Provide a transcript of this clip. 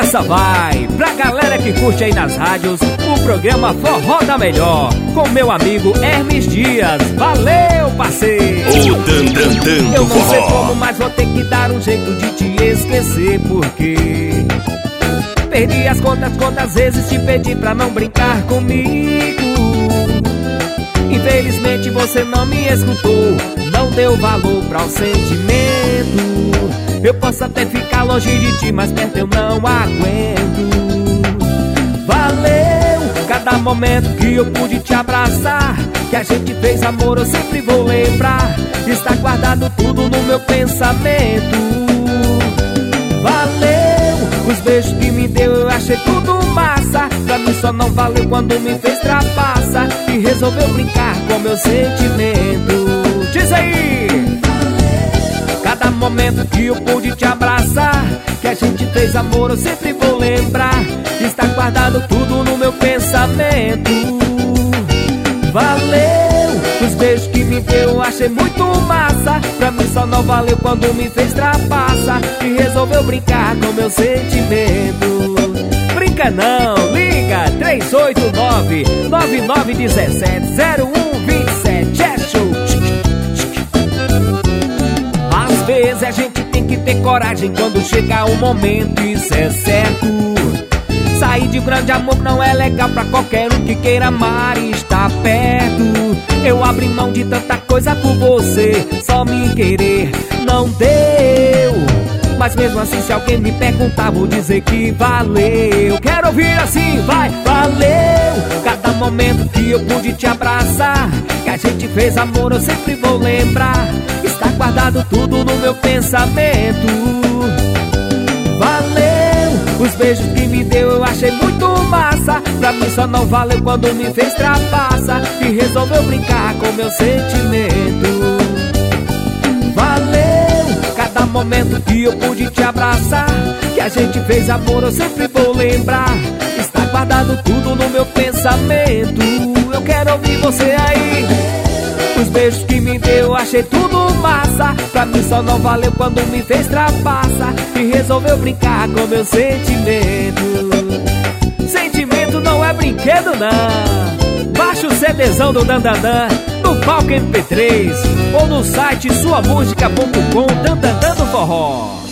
essa vai pra galera que curte aí nas rádios o programa Forró da Melhor, com meu amigo Hermes Dias. Valeu, parceiro! Eu não sei como, mas vou ter que dar um jeito de te esquecer, porque perdi as contas quantas vezes te pedi pra não brincar comigo. Infelizmente você não me escutou, não deu valor pra o sentimento. Eu posso até ficar longe de ti, mas perto eu não aguento. Valeu cada momento que eu pude te abraçar, que a gente fez amor, eu sempre vou lembrar. Está guardado tudo no meu pensamento. Valeu os beijos que me deu, eu achei tudo massa. Pra mim só não valeu quando me fez trapaça e resolveu brincar com meu sentimento. Diz aí! Cada momento que eu pude te abraçar, que a gente fez amor, eu sempre vou lembrar. Está guardado tudo no meu pensamento. Valeu os beijos que me deu, eu achei muito massa. Pra mim só não valeu quando me fez trapaça e resolveu brincar com meu sentimento. Brinca não, liga 389-9917-0127. É show. Às vezes a gente tem que ter coragem quando chegar o momento, isso é certo. Sair de um grande amor não é legal pra qualquer um que queira amar e estar perto. Eu abri mão de tanta coisa por você, só me querer não deu. Mas mesmo assim, se alguém me perguntar, vou dizer que valeu. Quero ouvir assim, vai! Valeu cada momento que eu pude te abraçar, que a gente fez amor, eu sempre vou lembrar. Está guardado tudo no meu pensamento. Valeu os beijos que me deu, eu achei muito massa. Pra mim só não valeu quando me fez trapaça e resolveu brincar com meu sentimento. Valeu cada momento que eu pude te abraçar, que a gente fez amor, eu sempre vou lembrar. Está guardado tudo no meu pensamento. Eu quero ouvir você aí. Os beijos que me deu, eu achei tudo massa. Pra mim só não valeu quando me fez trapaça e resolveu brincar com meu sentimento. Sentimento não é brinquedo não. Baixa o CDzão do Dandandan no Palco MP3 ou no site suamusica.com. Dandandan do Forró.